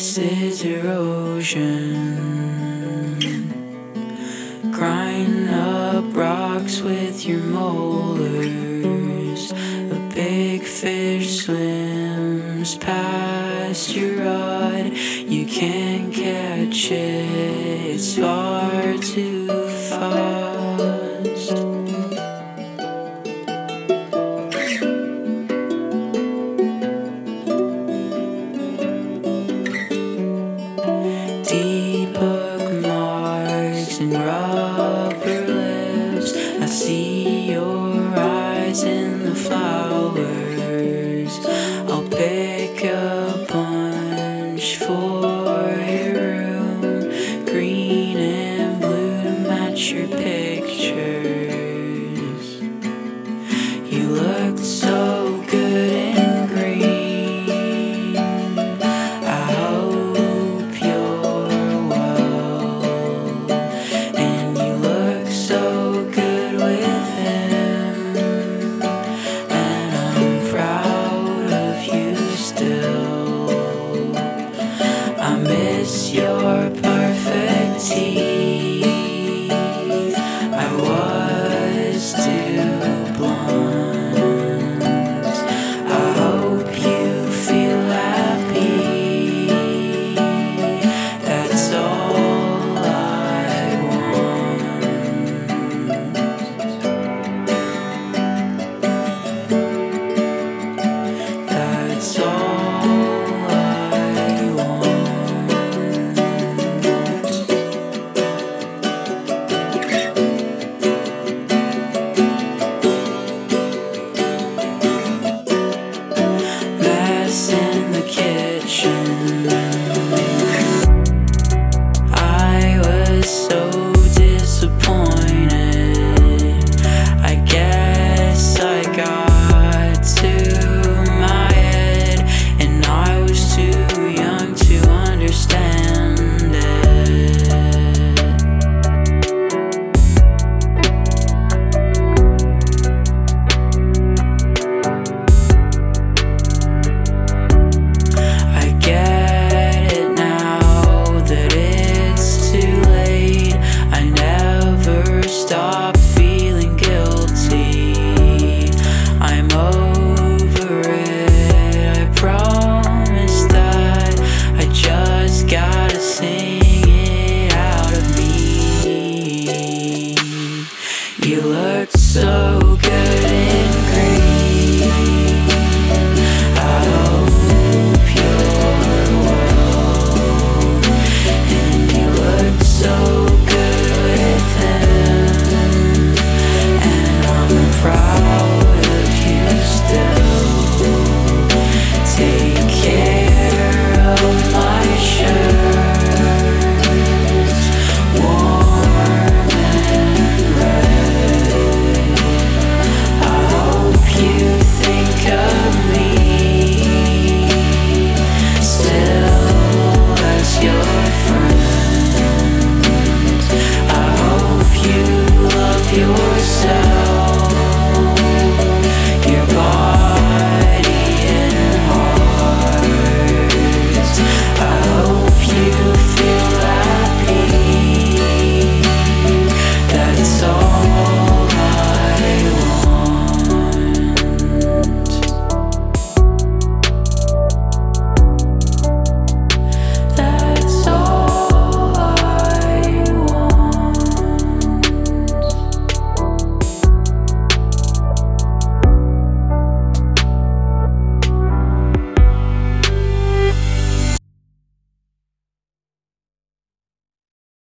This is erosion. Grind up rocks with your molars. A big fish swims past your rod. You can't catch it, it's far too fast. Deep bookmarks and rubber lips. I see your eyes in the flowers. I'll pick a bunch for your room, green and blue to match your pictures. You looked so good in green. I hope you're well, and you look so good with him, and I'm proud of you still. I miss your perfect teeth. I was too blunt. I hope you feel happy. That's all I want. That's all I want. Mess in the kitchen. I was so disappointed. I guess I got to my head, and I was too young to understand it. I get it now that it's too late. I never stop feeling guilty. I'm over it. I promise that I just gotta sing it out of me. You looked so